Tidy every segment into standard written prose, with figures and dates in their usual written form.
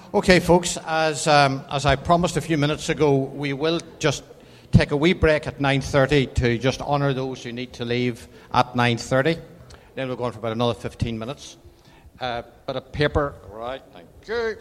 Okay, folks, as I promised a few minutes ago, we will just take a wee break at 9:30 to just honour those who need to leave at 9:30. Then we're going for about another 15 minutes. Bit of paper. Right, thank you.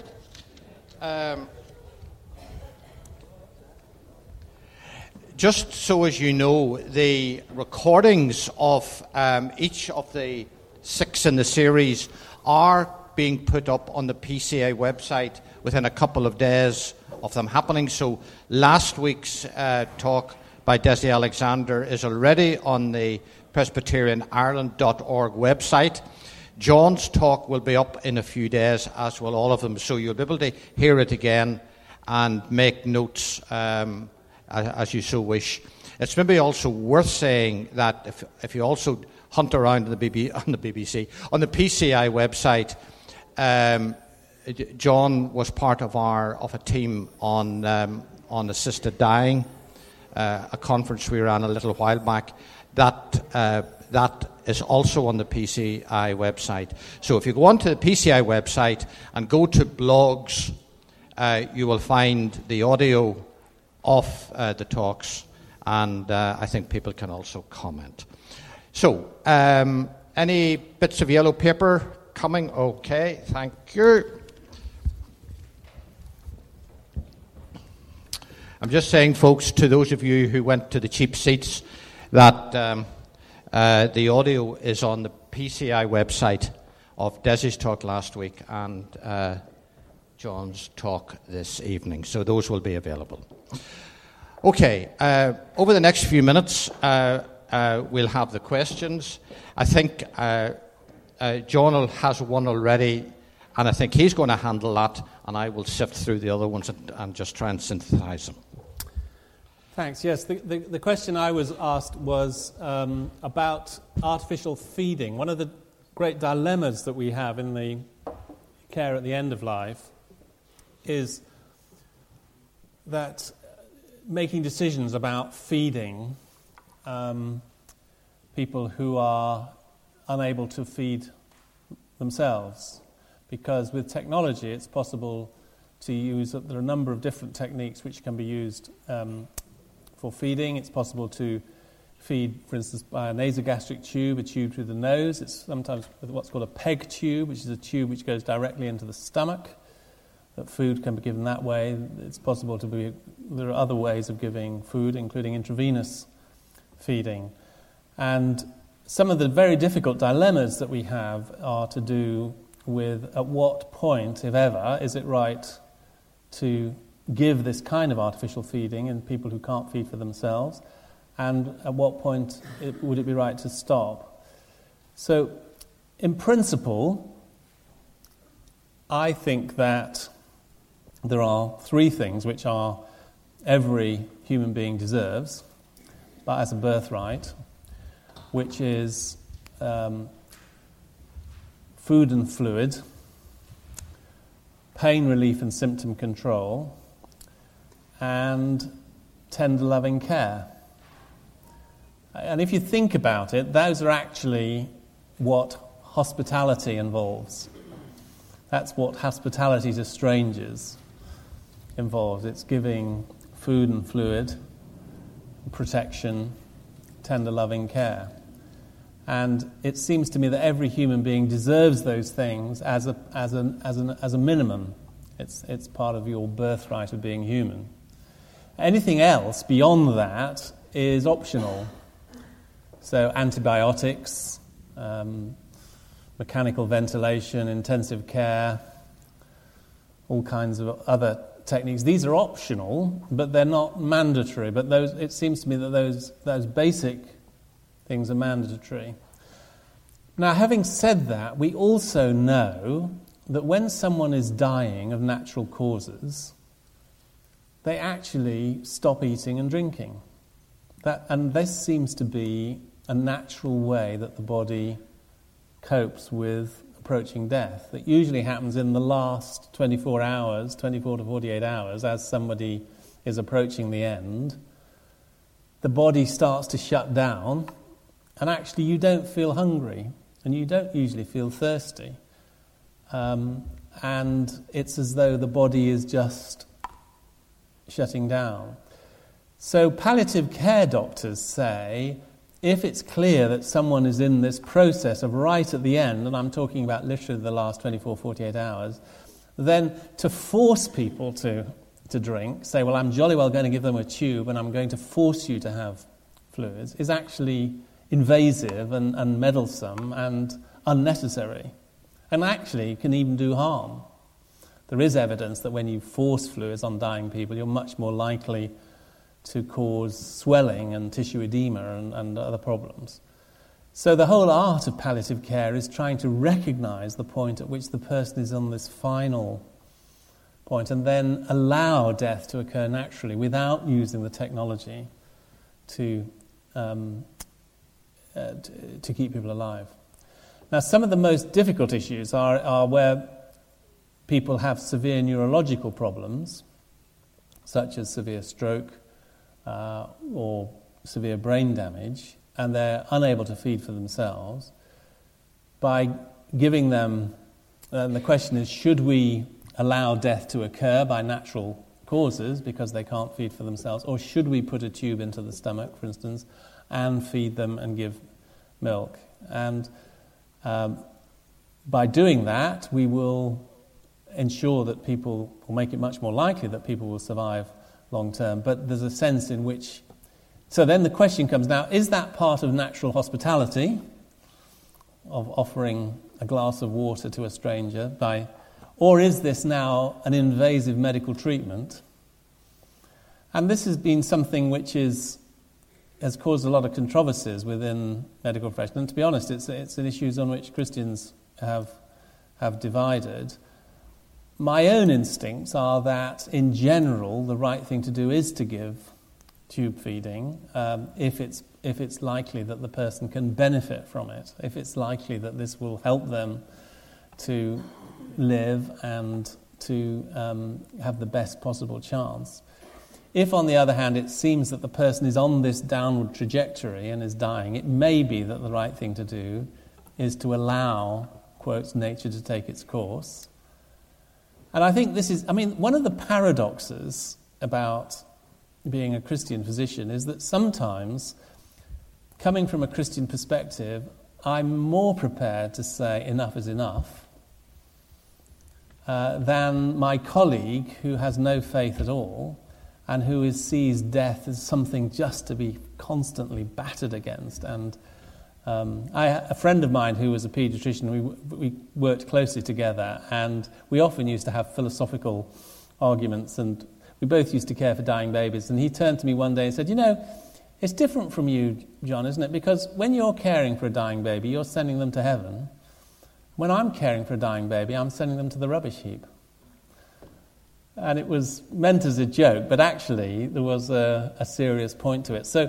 Just so as you know, the recordings of each of the 6 in the series are being put up on the PCA website within a couple of days of them happening. So last week's talk by Desi Alexander is already on the PresbyterianIreland.org website. John's talk will be up in a few days, as will all of them, so you'll be able to hear it again and make notes as you so wish. It's maybe also worth saying that if you also hunt around on the BBC, on the PCI website, John was part of a team on assisted dying, a conference we ran a little while back. That is also on the PCI website. So if you go onto the PCI website and go to blogs, you will find the audio of the talks, and I think people can also comment. So, any bits of yellow paper coming? Okay, thank you. I'm just saying, folks, to those of you who went to the cheap seats, that the audio is on the PCI website of Desi's talk last week and John's talk this evening. So those will be available. Okay, over the next few minutes, we'll have the questions. I think John has one already, and I think he's going to handle that, and I will sift through the other ones and just try and synthesize them. Thanks. Yes, the question I was asked was about artificial feeding. One of the great dilemmas that we have in the care at the end of life is that making decisions about feeding people who are unable to feed themselves, because with technology it's possible to use, there are a number of different techniques which can be used for feeding. It's possible to feed, for instance, by a nasogastric tube, a tube through the nose. It's sometimes with what's called a PEG tube, which is a tube which goes directly into the stomach. That food can be given that way. It's possible to be, there are other ways of giving food, including intravenous feeding. And some of the very difficult dilemmas that we have are to do with at what point, if ever, is it right to give this kind of artificial feeding in people who can't feed for themselves, and at what point would it be right to stop. So, in principle, I think that there are 3 things which are every human being deserves, but as a birthright, which is food and fluid, pain relief and symptom control, and tender loving care. And if you think about it, those are actually what hospitality involves. That's what hospitality to strangers involves. It's giving food and fluid, protection, tender loving care. And it seems to me that every human being deserves those things as a minimum. It's part of your birthright of being human. Anything else beyond that is optional. So antibiotics, mechanical ventilation, intensive care, all kinds of other techniques. These are optional, but they're not mandatory. But it seems to me that those basic things are mandatory. Now, having said that, we also know that when someone is dying of natural causes, they actually stop eating and drinking. And this seems to be a natural way that the body copes with approaching death. It usually happens in the last 24 to 48 hours, as somebody is approaching the end. The body starts to shut down, and actually you don't feel hungry, and you don't usually feel thirsty. and it's as though the body is just shutting down. So palliative care doctors say, if it's clear that someone is in this process of right at the end, and I'm talking about literally the last 24, 48 hours, then to force people to drink, say, well, I'm jolly well going to give them a tube and I'm going to force you to have fluids, is actually invasive and meddlesome and unnecessary, and actually can even do harm. There is evidence that when you force fluids on dying people, you're much more likely to cause swelling and tissue edema and other problems. So the whole art of palliative care is trying to recognise the point at which the person is on this final point and then allow death to occur naturally without using the technology to keep people alive. Now, some of the most difficult issues are where people have severe neurological problems, such as severe stroke or severe brain damage, and they're unable to feed for themselves. By giving them, the question is, should we allow death to occur by natural causes because they can't feed for themselves, or should we put a tube into the stomach, for instance, and feed them and give milk? And by doing that, we will ensure that people will make it much more likely that people will survive long term. But there's a sense in which... So then the question comes now, is that part of natural hospitality, of offering a glass of water to a stranger, or is this now an invasive medical treatment? And this has been something which has caused a lot of controversies within medical profession. And to be honest, it's an issue on which Christians have divided. My own instincts are that, in general, the right thing to do is to give tube feeding if it's likely that the person can benefit from it, if it's likely that this will help them to live and to have the best possible chance. If, on the other hand, it seems that the person is on this downward trajectory and is dying, it may be that the right thing to do is to allow, quotes, nature to take its course. And I think this is, one of the paradoxes about being a Christian physician is that sometimes, coming from a Christian perspective, I'm more prepared to say enough is enough than my colleague who has no faith at all and who sees death as something just to be constantly battered against. And a friend of mine who was a paediatrician, we worked closely together, and we often used to have philosophical arguments, and we both used to care for dying babies. And he turned to me one day and said, it's different from you, John, isn't it? Because when you're caring for a dying baby, you're sending them to heaven. When I'm caring for a dying baby, I'm sending them to the rubbish heap. And it was meant as a joke, but actually there was a serious point to it. So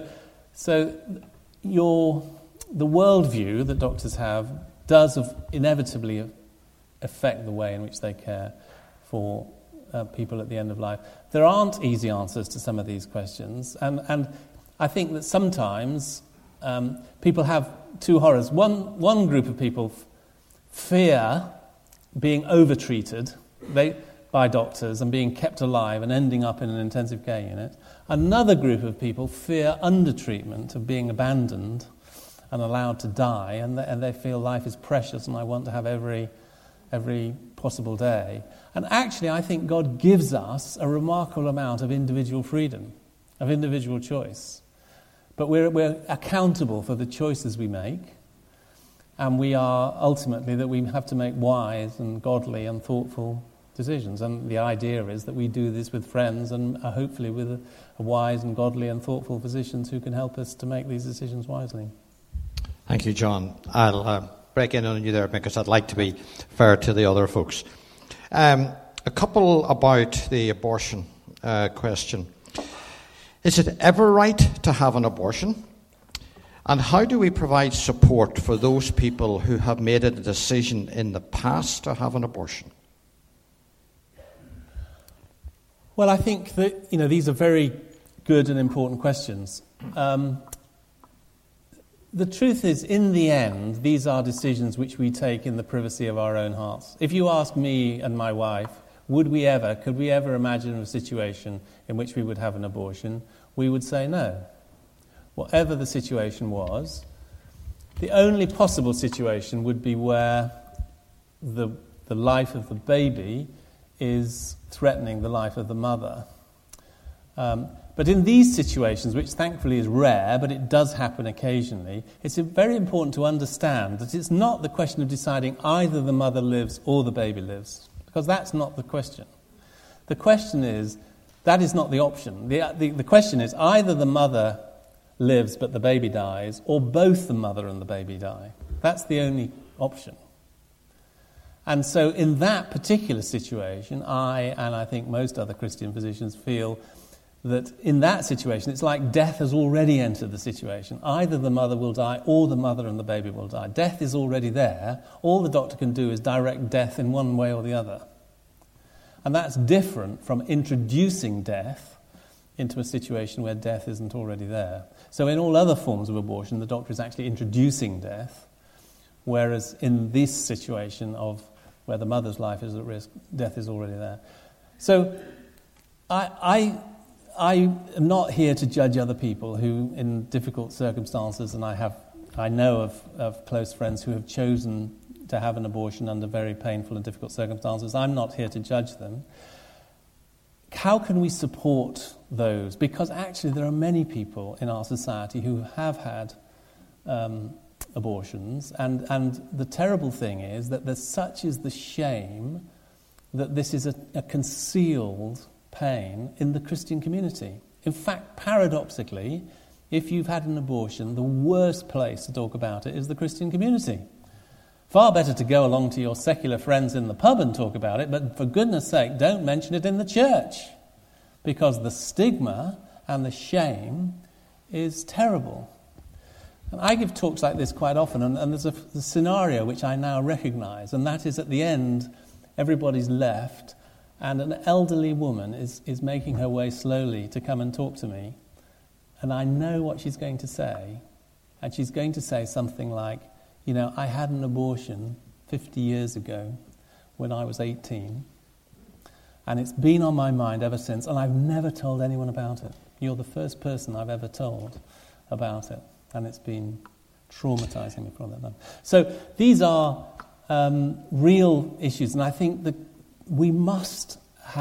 the worldview that doctors have does inevitably affect the way in which they care for people at the end of life. There aren't easy answers to some of these questions, and I think that sometimes people have two horrors. One group of people fear being overtreated by doctors and being kept alive and ending up in an intensive care unit. Another group of people fear undertreatment, of being abandoned and allowed to die, and they feel life is precious and I want to have every possible day. And actually, I think God gives us a remarkable amount of individual freedom, of individual choice. But we're accountable for the choices we make, and we are ultimately that we have to make wise and godly and thoughtful decisions. And the idea is that we do this with friends and hopefully with a wise and godly and thoughtful physicians who can help us to make these decisions wisely. Thank you, John. I'll break in on you there because I'd like to be fair to the other folks. A couple about the abortion question. Is it ever right to have an abortion? And how do we provide support for those people who have made a decision in the past to have an abortion? Well, I think that these are very good and important questions. The truth is, in the end, these are decisions which we take in the privacy of our own hearts. If you ask me and my wife, could we ever imagine a situation in which we would have an abortion, we would say no. Whatever the situation was, the only possible situation would be where the life of the baby is threatening the life of the mother. But in these situations, which thankfully is rare, but it does happen occasionally, it's very important to understand that it's not the question of deciding either the mother lives or the baby lives, because that's not the question. The question is, that is not the option. The question is either the mother lives but the baby dies, or both the mother and the baby die. That's the only option. And so in that particular situation, I think most other Christian physicians feel that in that situation, it's like death has already entered the situation. Either the mother will die or the mother and the baby will die. Death is already there. All the doctor can do is direct death in one way or the other. And that's different from introducing death into a situation where death isn't already there. So in all other forms of abortion, the doctor is actually introducing death, whereas in this situation of where the mother's life is at risk, death is already there. So I am not here to judge other people who, in difficult circumstances, and I know of close friends who have chosen to have an abortion under very painful and difficult circumstances. I'm not here to judge them. How can we support those? Because actually there are many people in our society who have had abortions, and the terrible thing is that such is the shame that this is a concealed pain in the Christian community. In fact, paradoxically, if you've had an abortion, the worst place to talk about it is the Christian community. Far better to go along to your secular friends in the pub and talk about it, but for goodness sake, don't mention it in the church, because the stigma and the shame is terrible. And I give talks like this quite often, and there's a scenario which I now recognize, and that is at the end, everybody's left, and an elderly woman is making her way slowly to come and talk to me, and I know what she's going to say, and she's going to say something like, I had an abortion 50 years ago when I was 18, and it's been on my mind ever since, and I've never told anyone about it. You're the first person I've ever told about it, and it's been traumatizing me from that time. So these are real issues, and I think that we must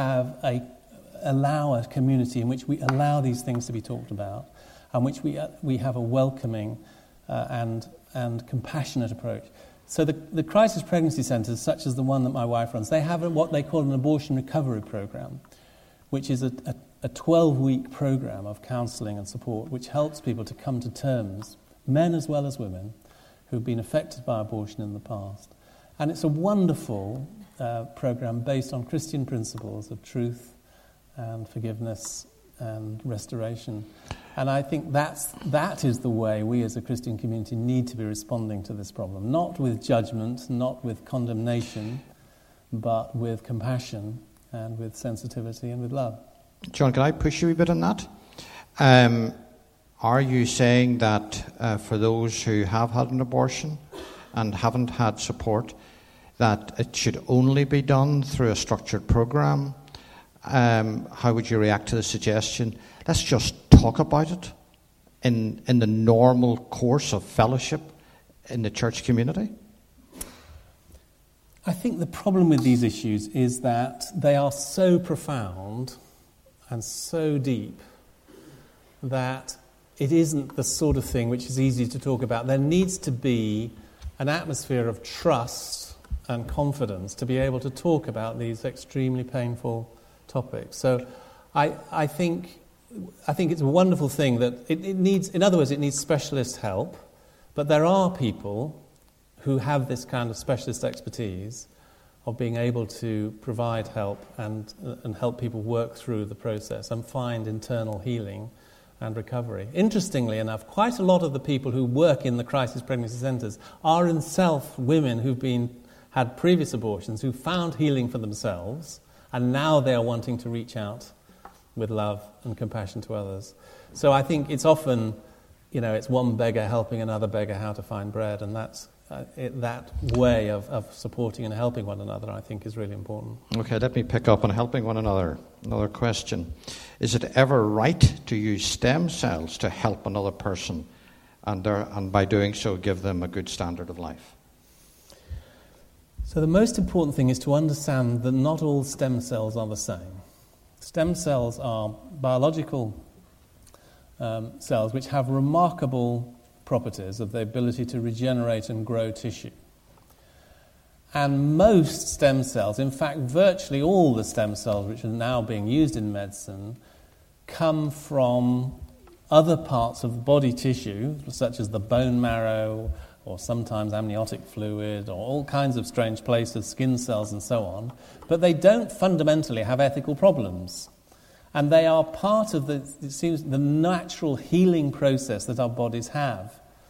allow a community in which we allow these things to be talked about, and which we have a welcoming and compassionate approach. So the crisis pregnancy centres, such as the one that my wife runs, they have what they call an abortion recovery program, which is a 12-week program of counselling and support, which helps people to come to terms, men as well as women, who've been affected by abortion in the past. And it's a wonderful program based on Christian principles of truth and forgiveness and restoration. And I think that is the way we as a Christian community need to be responding to this problem. Not with judgment, not with condemnation, but with compassion and with sensitivity and with love. John, can I push you a bit on that? Are you saying that for those who have had an abortion and haven't had support, that it should only be done through a structured program? How would you react to the suggestion? Let's just talk about it in the normal course of fellowship in the church community? I think the problem with these issues is that they are so profound and so deep that it isn't the sort of thing which is easy to talk about. There needs to be an atmosphere of trust and confidence to be able to talk about these extremely painful topics. So I think it's a wonderful thing that it needs, in other words, it needs specialist help, but there are people who have this kind of specialist expertise of being able to provide help and help people work through the process and find internal healing and recovery. Interestingly enough, quite a lot of the people who work in the crisis pregnancy centres are in self women who've had previous abortions, who found healing for themselves, and now they are wanting to reach out with love and compassion to others. So I think it's often it's one beggar helping another beggar how to find bread, and that's that way of supporting and helping one another, I think, is really important. Okay, let me pick up on helping one another. Another question. Is it ever right to use stem cells to help another person and by doing so give them a good standard of life? So the most important thing is to understand that not all stem cells are the same. Stem cells are biological cells which have remarkable properties of the ability to regenerate and grow tissue. And most stem cells, in fact virtually all the stem cells which are now being used in medicine, come from other parts of body tissue, such as the bone marrow, or sometimes amniotic fluid, or all kinds of strange places, skin cells and so on, but they don't fundamentally have ethical problems. And they are part of the natural healing process that our bodies have.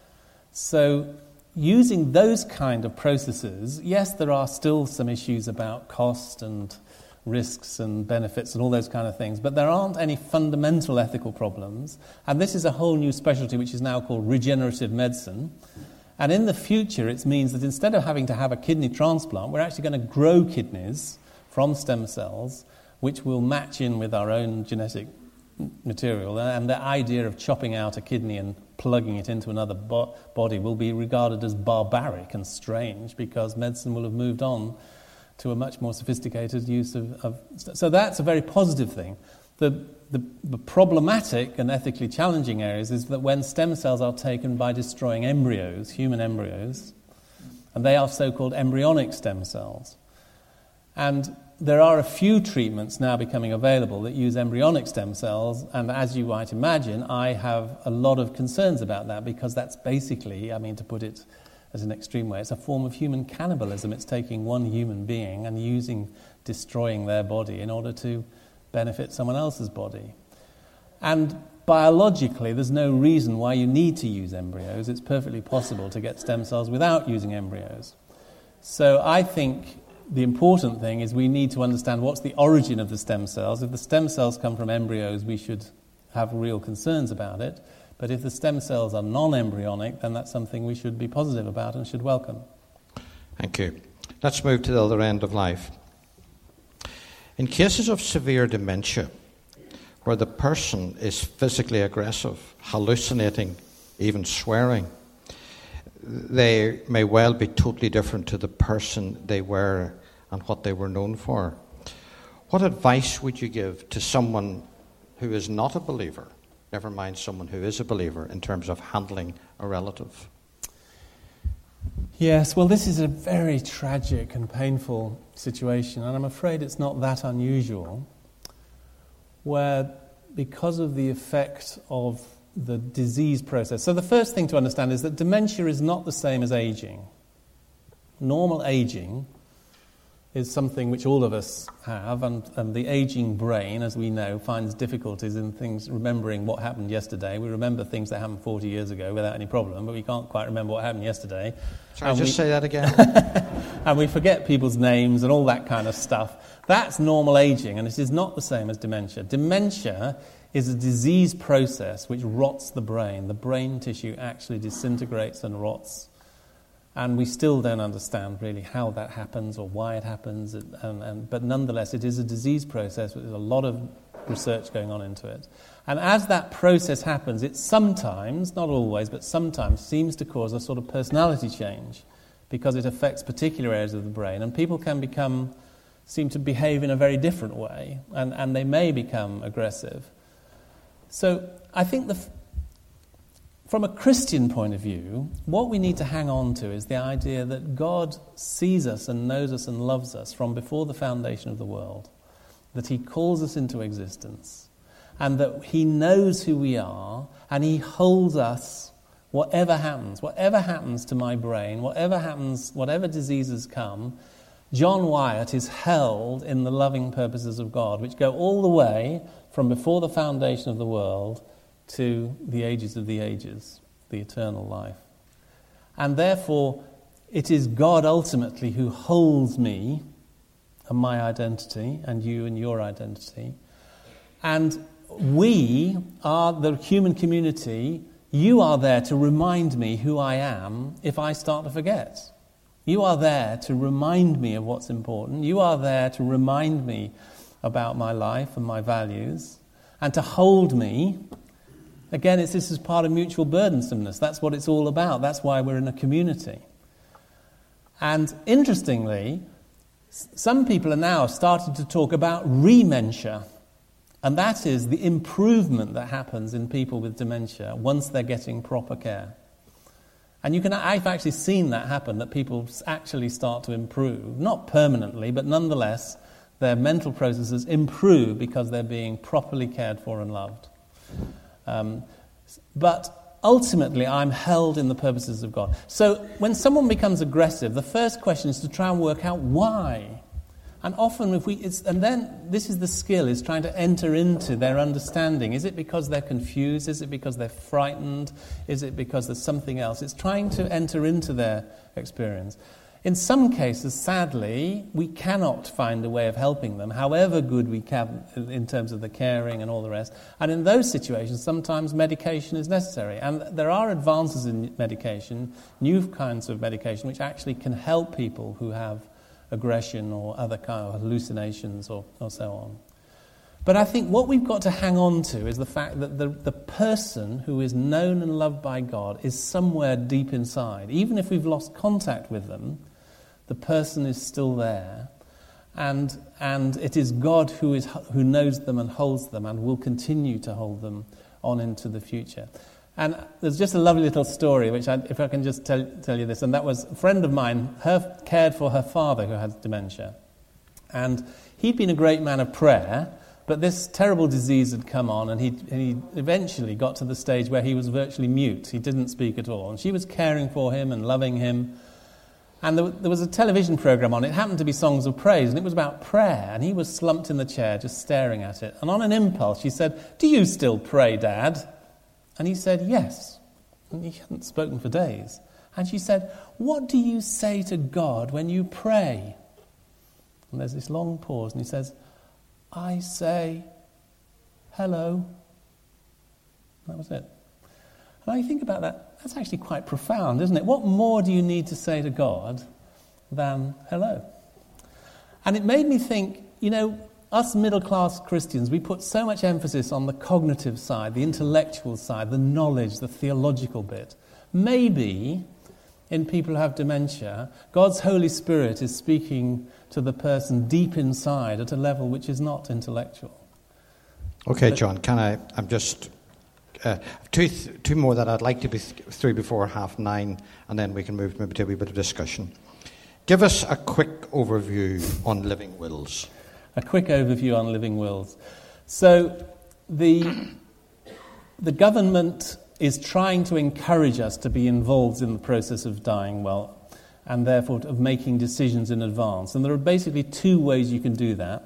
So using those kind of processes, yes, there are still some issues about cost and risks and benefits and all those kind of things, but there aren't any fundamental ethical problems. And this is a whole new specialty which is now called regenerative medicine. And in the future, it means that instead of having to have a kidney transplant, we're actually going to grow kidneys from stem cells, which will match in with our own genetic material. And the idea of chopping out a kidney and plugging it into another body will be regarded as barbaric and strange, because medicine will have moved on to a much more sophisticated use of. So that's a very positive thing. The problematic and ethically challenging areas is that when stem cells are taken by destroying embryos, human embryos, and they are so-called embryonic stem cells. And there are a few treatments now becoming available that use embryonic stem cells, and as you might imagine, I have a lot of concerns about that, because that's basically, to put it as an extreme way, it's a form of human cannibalism. It's taking one human being and destroying their body in order to benefit someone else's body. And biologically, there's no reason why you need to use embryos. It's perfectly possible to get stem cells without using embryos. So I think the important thing is we need to understand what's the origin of the stem cells. If the stem cells come from embryos, we should have real concerns about it. But if the stem cells are non-embryonic, then that's something we should be positive about and should welcome. Thank you. Let's move to the other end of life. In cases of severe dementia, where the person is physically aggressive, hallucinating, even swearing, they may well be totally different to the person they were and what they were known for. What advice would you give to someone who is not a believer, never mind someone who is a believer, in terms of handling a relative? Yes, well, this is a very tragic and painful situation, and I'm afraid it's not that unusual, where because of the effect of the disease process. So the first thing to understand is that dementia is not the same as aging. Normal aging is something which all of us have, and the aging brain, as we know, finds difficulties in things, remembering what happened yesterday. We remember things that happened 40 years ago without any problem, but we can't quite remember what happened yesterday. Sorry, just say that again. And we forget people's names and all that kind of stuff. That's normal aging, and it is not the same as dementia. Dementia is a disease process which rots the brain. The brain tissue actually disintegrates and rots. And we still don't understand really how that happens or why it happens. But nonetheless, it is a disease process with a lot of research going on into it. And as that process happens, it sometimes, not always, but sometimes seems to cause a sort of personality change, because it affects particular areas of the brain. And people can seem to behave in a very different way, and they may become aggressive. So I think from a Christian point of view, what we need to hang on to is the idea that God sees us and knows us and loves us from before the foundation of the world, that he calls us into existence, and that he knows who we are, and he holds us whatever happens to my brain, whatever diseases come. John Wyatt is held in the loving purposes of God, which go all the way from before the foundation of the world to the ages of the ages, the eternal life. And therefore, it is God ultimately who holds me and my identity, and you and your identity. And we are the human community You are there to remind me who I am if I start to forget. You are there to remind me of what's important. You are there to remind me about my life and my values and to hold me. Again, this is part of mutual burdensomeness. That's what it's all about. That's why we're in a community. And interestingly, some people are now starting to talk about rementia. And that is the improvement that happens in people with dementia once they're getting proper care. And I've actually seen that happen, that people actually start to improve. Not permanently, but nonetheless, their mental processes improve because they're being properly cared for and loved. But ultimately, I'm held in the purposes of God. So when someone becomes aggressive, the first question is to try and work out why. And often, this is the skill, is trying to enter into their understanding. Is it because they're confused? Is it because they're frightened? Is it because there's something else? It's trying to enter into their experience. In some cases, sadly, we cannot find a way of helping them, however good we can in terms of the caring and all the rest. And in those situations, sometimes medication is necessary. And there are advances in medication, new kinds of medication, which actually can help people who have aggression or other kind of hallucinations or so on. But I think what we've got to hang on to is the fact that the person who is known and loved by God is somewhere deep inside. Even if we've lost contact with them, the person is still there. And it is God who knows them and holds them and will continue to hold them on into the future. And there's just a lovely little story, which if I can just tell you this, and that was a friend of mine, cared for her father who had dementia. And he'd been a great man of prayer, but this terrible disease had come on, and he eventually got to the stage where he was virtually mute. He didn't speak at all. And she was caring for him and loving him. And there was a television program on. It happened to be Songs of Praise, and it was about prayer. And he was slumped in the chair, just staring at it. And on an impulse, she said, "Do you still pray, Dad?" And he said, "Yes." And he hadn't spoken for days. And she said, "What do you say to God when you pray?" And there's this long pause, and he says, "I say, hello." And that was it. And I think about that, that's actually quite profound, isn't it? What more do you need to say to God than hello? And it made me think, us middle-class Christians, we put so much emphasis on the cognitive side, the intellectual side, the knowledge, the theological bit. Maybe, in people who have dementia, God's Holy Spirit is speaking to the person deep inside at a level which is not intellectual. Okay, John, I'm just... two more that I'd like to be through before 9:30, and then we can move maybe to a wee bit of discussion. Give us a quick overview on living wills. A quick overview on living wills. So the government is trying to encourage us to be involved in the process of dying well, and therefore of making decisions in advance. And there are basically two ways you can do that.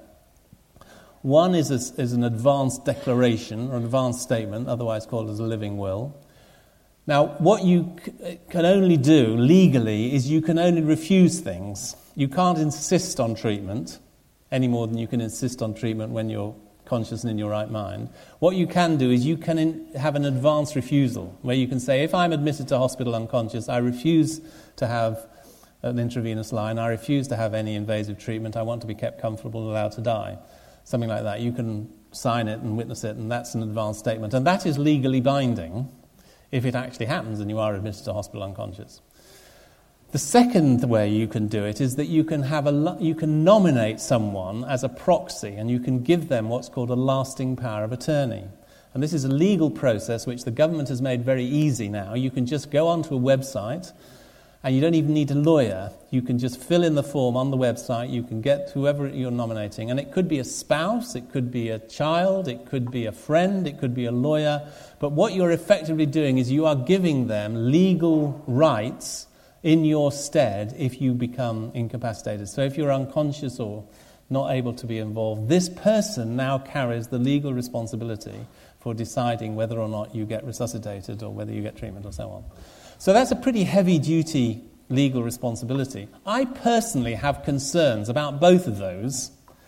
One is an advanced declaration or an advanced statement, otherwise called as a living will. Now, what you can only do legally is you can only refuse things. You can't insist on treatment any more than you can insist on treatment when you're conscious and in your right mind. What you can do is you can have an advanced refusal, where you can say, if I'm admitted to hospital unconscious, I refuse to have an intravenous line, I refuse to have any invasive treatment, I want to be kept comfortable and allowed to die. Something like that. You can sign it and witness it, and that's an advanced statement. And that is legally binding if it actually happens and you are admitted to hospital unconscious. The second way you can do it is that you can nominate someone as a proxy, and you can give them what's called a lasting power of attorney. And this is a legal process which the government has made very easy now. You can just go onto a website, and you don't even need a lawyer. You can just fill in the form on the website. You can get whoever you're nominating. And it could be a spouse, it could be a child, it could be a friend, it could be a lawyer. But what you're effectively doing is you are giving them legal rights in your stead if you become incapacitated. So if you're unconscious or not able to be involved, this person now carries the legal responsibility for deciding whether or not you get resuscitated or whether you get treatment or so on. So that's a pretty heavy-duty legal responsibility. I personally have concerns about both of those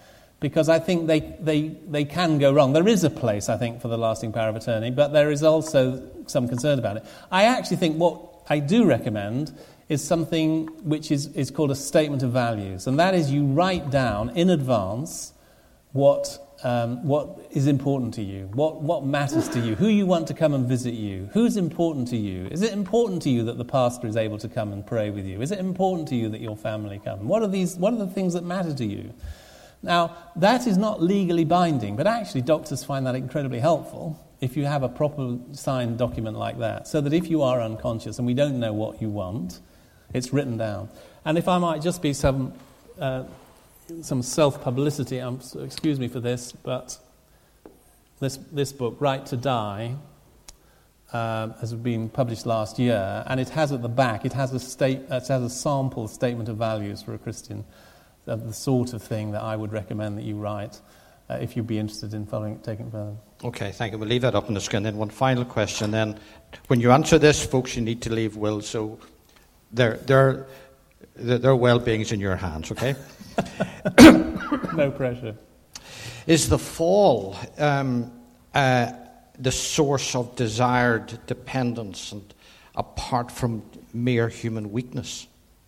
because I think they can go wrong. There is a place, I think, for the lasting power of attorney, but there is also some concern about it. I actually think what I do recommend is something which is called a statement of values, and that is you write down in advance what is important to you, what matters to you, who you want to come and visit you, who's important to you. Is it important to you that the pastor is able to come and pray with you? Is it important to you that your family come? What are the things that matter to you? Now, that is not legally binding, but actually doctors find that incredibly helpful if you have a proper signed document like that, so that if you are unconscious and we don't know what you want, it's written down. And if I might just be some self-publicity, excuse me for this, but this book, Right to Die, has been published last year, and it has at the back, it has a sample statement of values for a Christian, the sort of thing that I would recommend that you write if you'd be interested in taking it further. Okay, thank you. We'll leave that up on the screen. Then one final question. Then, when you answer this, folks, you need to leave wills, so their well-being is in your hands. Okay. No pressure. Is the fall the source of desired dependence and apart from mere human weakness?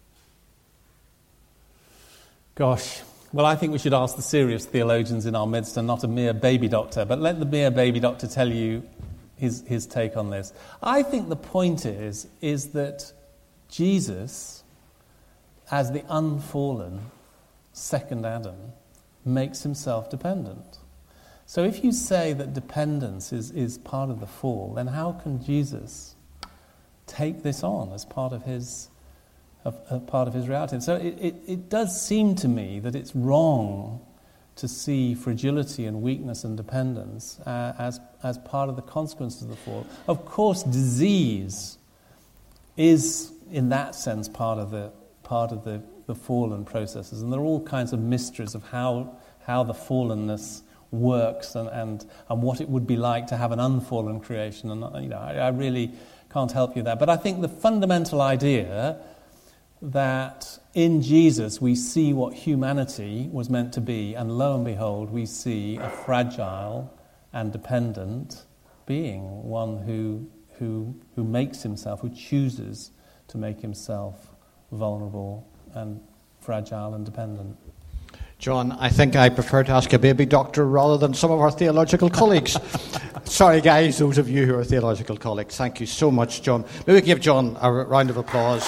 Gosh. Well, I think we should ask the serious theologians in our midst and not a mere baby doctor. But let the mere baby doctor tell you his take on this. I think the point is that Jesus, as the unfallen second Adam, makes himself dependent. So if you say that dependence is part of the fall, then how can Jesus take this on as part of his reality? And so it does seem to me that it's wrong to see fragility and weakness and dependence as part of the consequences of the fall. Of course, disease is, in that sense, part of the fallen processes, and there are all kinds of mysteries of how the fallenness works and what it would be like to have an unfallen creation. And I really can't help you there. But I think the fundamental idea that in Jesus we see what humanity was meant to be, and lo and behold, we see a fragile and dependent being, one who makes himself, who chooses to make himself vulnerable and fragile and dependent. John, I think I prefer to ask a baby doctor rather than some of our theological colleagues. Sorry, guys, those of you who are theological colleagues. Thank you so much, John. Maybe we give John a round of applause.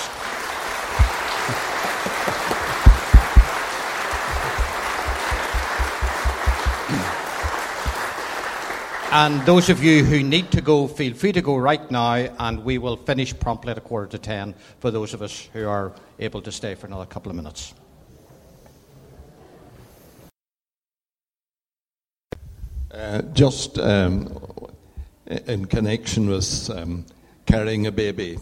And those of you who need to go, feel free to go right now, and we will finish promptly at 9:45 for those of us who are able to stay for another couple of minutes. Just in connection with carrying a baby,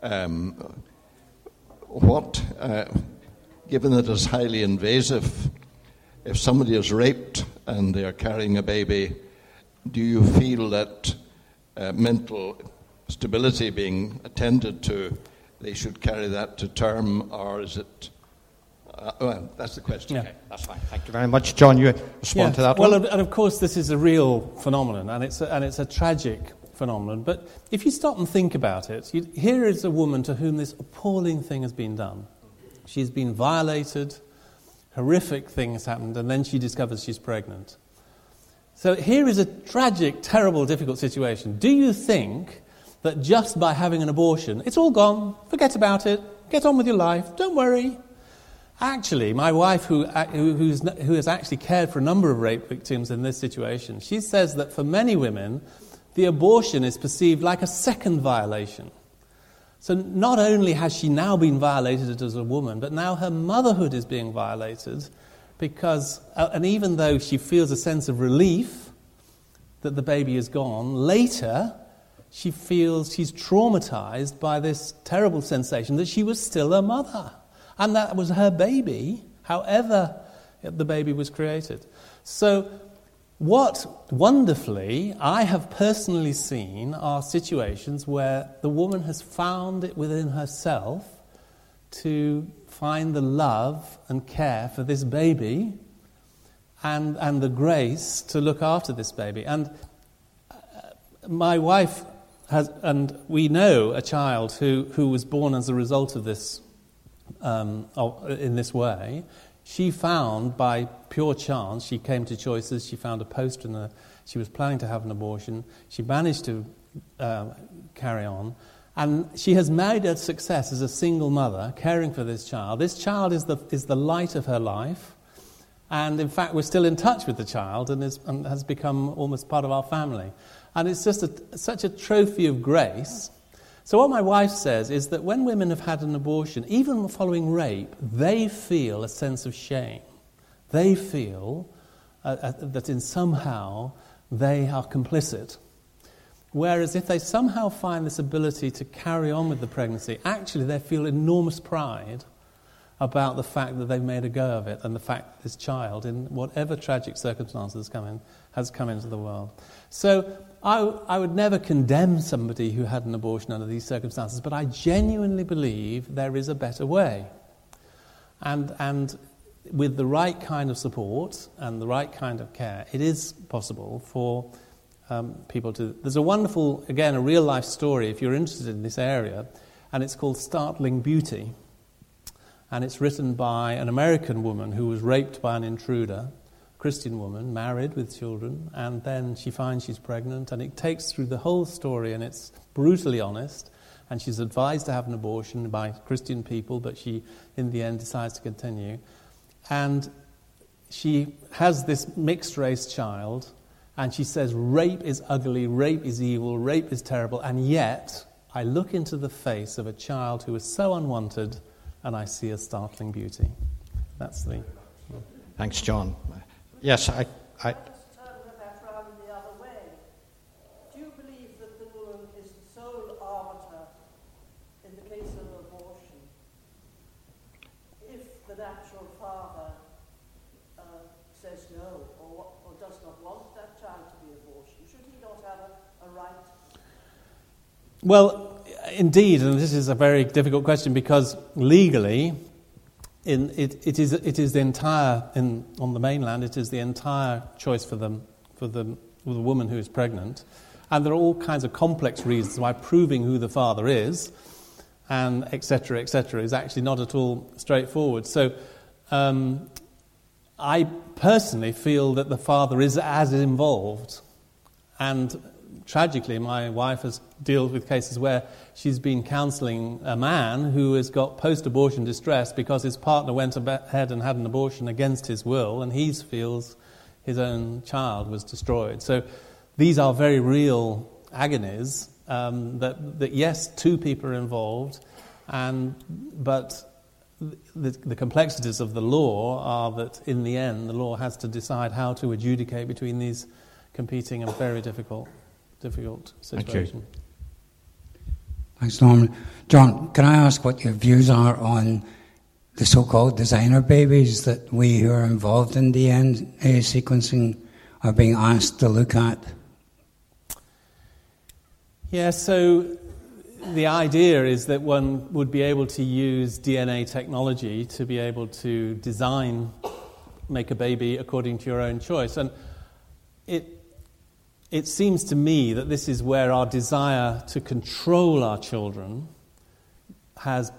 given that it's highly invasive, if somebody is raped and they are carrying a baby, do you feel that mental stability being attended to, they should carry that to term, or is it... well, that's the question. Yeah. Okay, that's fine. Thank you very much. John, you respond to that one? Well, and of course this is a real phenomenon, and it's a tragic phenomenon. But if you stop and think about it, here is a woman to whom this appalling thing has been done. She's been violated, horrific things happened, and then she discovers she's pregnant. So here is a tragic, terrible, difficult situation. Do you think that just by having an abortion, it's all gone, forget about it, get on with your life, don't worry? Actually, my wife, who has actually cared for a number of rape victims in this situation, she says that for many women, the abortion is perceived like a second violation. So not only has she now been violated as a woman, but now her motherhood is being violated because, and even though she feels a sense of relief that the baby is gone, later she feels she's traumatized by this terrible sensation that she was still a mother. And that was her baby, however the baby was created. So what, wonderfully, I have personally seen are situations where the woman has found it within herself to find the love and care for this baby and the grace to look after this baby. And my wife has, and we know a child who was born as a result of this, in this way. She found, by pure chance, she came to Choices, she found a poster she was planning to have an abortion. She managed to carry on. And she has made a success as a single mother, caring for this child. This child is the light of her life. And in fact, we're still in touch with the child and has become almost part of our family. And it's just such a trophy of grace. So what my wife says is that when women have had an abortion, even following rape, they feel a sense of shame. They feel that in somehow they are complicit. Whereas if they somehow find this ability to carry on with the pregnancy, actually they feel enormous pride about the fact that they've made a go of it and the fact that this child, in whatever tragic circumstances has come into the world. So I would never condemn somebody who had an abortion under these circumstances, but I genuinely believe there is a better way. And with the right kind of support and the right kind of care, it is possible for people to... There's a wonderful, again, a real-life story, if you're interested in this area, and it's called Startling Beauty. And it's written by an American woman who was raped by an intruder, Christian woman, married with children, and then she finds she's pregnant, and it takes through the whole story, and it's brutally honest, and she's advised to have an abortion by Christian people, but she, in the end, decides to continue. And she has this mixed-race child, and she says, rape is ugly, rape is evil, rape is terrible, and yet I look into the face of a child who is so unwanted, and I see a startling beauty. That's the... Thanks, John. Yes, I Let's turn that round the other way. Do you believe that the woman is the sole arbiter in the case of abortion? If the natural father says no or does not want that child to be abortion, should he not have a right? Well, indeed, and this is a very difficult question because legally, it is the entire on the mainland. It is the entire choice for the woman who is pregnant, and there are all kinds of complex reasons why proving who the father is, and etc., is actually not at all straightforward. So, I personally feel that the father is as involved, and tragically, my wife has dealt with cases where she's been counselling a man who has got post-abortion distress because his partner went ahead and had an abortion against his will, and he feels his own child was destroyed. So these are very real agonies that yes, two people are involved, but the complexities of the law are that in the end the law has to decide how to adjudicate between these competing and very difficult situation. Thanks, Norman. John, can I ask what your views are on the so-called designer babies that we who are involved in DNA sequencing are being asked to look at? Yeah, so the idea is that one would be able to use DNA technology to be able to make a baby according to your own choice. And it seems to me that this is where our desire to control our children has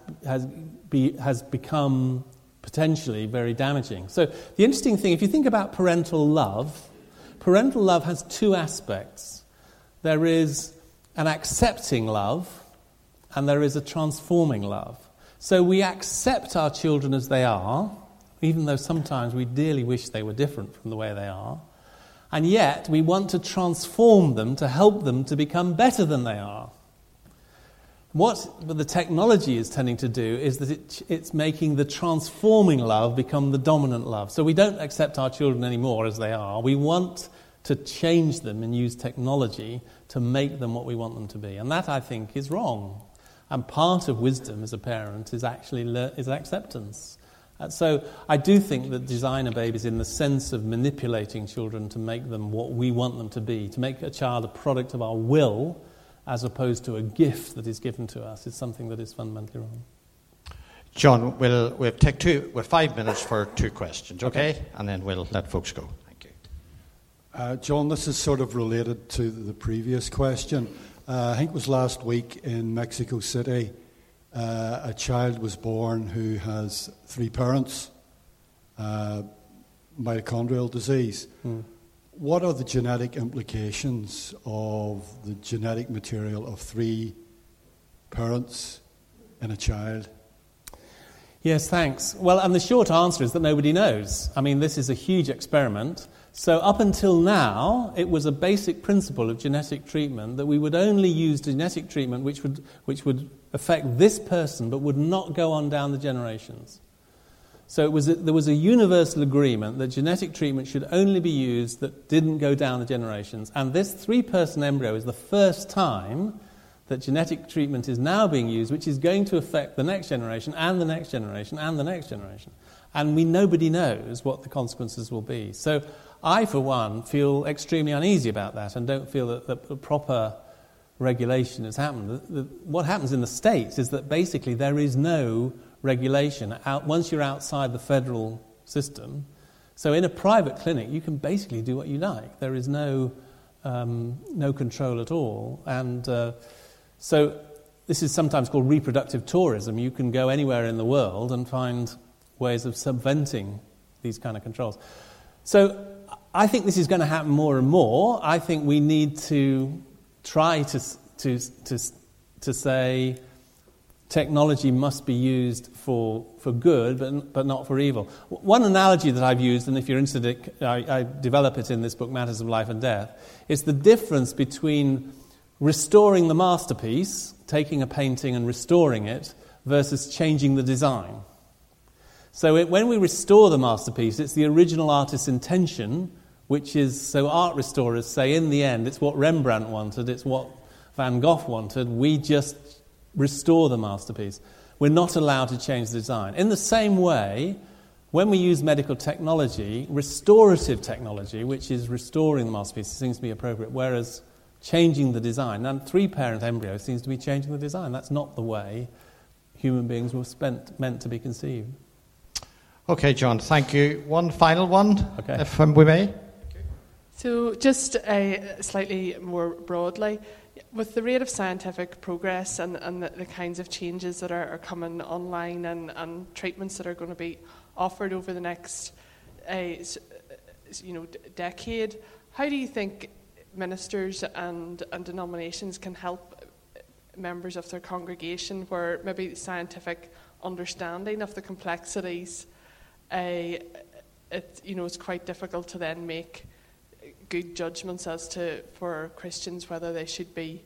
become potentially very damaging. So the interesting thing, if you think about parental love has two aspects. There is an accepting love, and there is a transforming love. So we accept our children as they are, even though sometimes we dearly wish they were different from the way they are. And yet, we want to transform them to help them to become better than they are. What the technology is tending to do is that it's making the transforming love become the dominant love. So we don't accept our children anymore as they are. We want to change them and use technology to make them what we want them to be. And that, I think, is wrong. And part of wisdom as a parent is actually is acceptance. So I do think that designer babies, in the sense of manipulating children to make them what we want them to be, to make a child a product of our will as opposed to a gift that is given to us, is something that is fundamentally wrong. John, we'll take 5 minutes for 2 questions, okay? And then we'll let folks go. Thank you. John, this is sort of related to the previous question. I think it was last week in Mexico City, a child was born who has 3 parents, mitochondrial disease. What are the genetic implications of the genetic material of 3 parents in a child? Yes, thanks. Well, and the short answer is that nobody knows. I mean, this is a huge experiment. So up until now, it was a basic principle of genetic treatment that we would only use genetic treatment which would affect this person but would not go on down the generations. So there was a universal agreement that genetic treatment should only be used that didn't go down the generations. And this 3-person embryo is the first time that genetic treatment is now being used, which is going to affect the next generation and the next generation and the next generation. And nobody knows what the consequences will be. So I, for one, feel extremely uneasy about that and don't feel that the proper regulation has happened. What happens in the States is that basically there is no regulation once you're outside the federal system. So in a private clinic, you can basically do what you like. There is no control at all. And so this is sometimes called reproductive tourism. You can go anywhere in the world and find ways of subventing these kind of controls. So I think this is going to happen more and more. I think we need to try to say technology must be used for good, but not for evil. One analogy that I've used, and if you're interested, I develop it in this book, Matters of Life and Death, is the difference between restoring the masterpiece, taking a painting and restoring it, versus changing the design. So when we restore the masterpiece, it's the original artist's intention, which is, so art restorers say, in the end, it's what Rembrandt wanted, it's what Van Gogh wanted, we just restore the masterpiece. We're not allowed to change the design. In the same way, when we use medical technology, restorative technology, which is restoring the masterpiece, seems to be appropriate, whereas changing the design, and 3-parent embryo seems to be changing the design. That's not the way human beings were meant to be conceived. Okay, John, thank you. One final one, okay, if we may. So just slightly more broadly, with the rate of scientific progress and the kinds of changes that are coming online and treatments that are going to be offered over the next decade, how do you think ministers and denominations can help members of their congregation where maybe scientific understanding of the complexities, it's quite difficult to then make good judgments as to, for Christians, whether they should be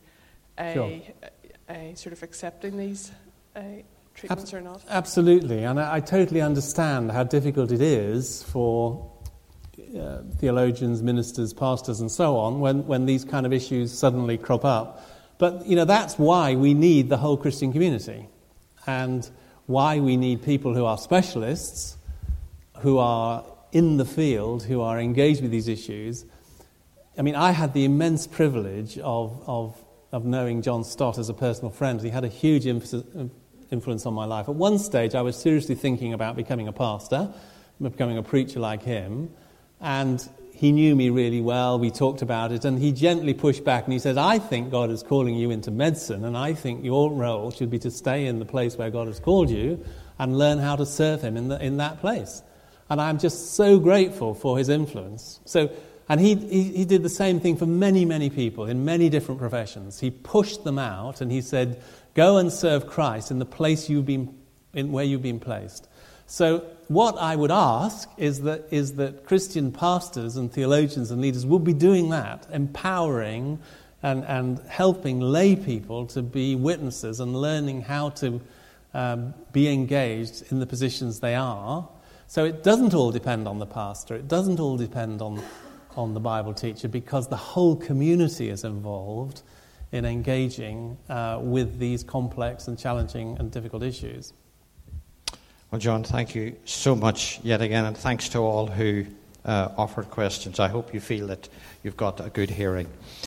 sort of accepting these treatments or not? Absolutely, and I totally understand how difficult it is for theologians, ministers, pastors, and so on when these kind of issues suddenly crop up. But, that's why we need the whole Christian community and why we need people who are specialists, who are in the field, who are engaged with these issues. I mean, I had the immense privilege of knowing John Stott as a personal friend. He had a huge influence on my life. At one stage, I was seriously thinking about becoming a pastor, becoming a preacher like him, and he knew me really well. We talked about it, and he gently pushed back, and he said, I think God is calling you into medicine, and I think your role should be to stay in the place where God has called you and learn how to serve him in that place. And I'm just so grateful for his influence. And he did the same thing for many, many people in many different professions. He pushed them out, and he said, go and serve Christ in the place where you've been placed. So what I would ask is that Christian pastors and theologians and leaders will be doing that, empowering and helping lay people to be witnesses and learning how to be engaged in the positions they are. So it doesn't all depend on the pastor. It doesn't all depend on the Bible teacher, because the whole community is involved in engaging with these complex and challenging and difficult issues. Well, John, thank you so much yet again, and thanks to all who offered questions. I hope you feel that you've got a good hearing.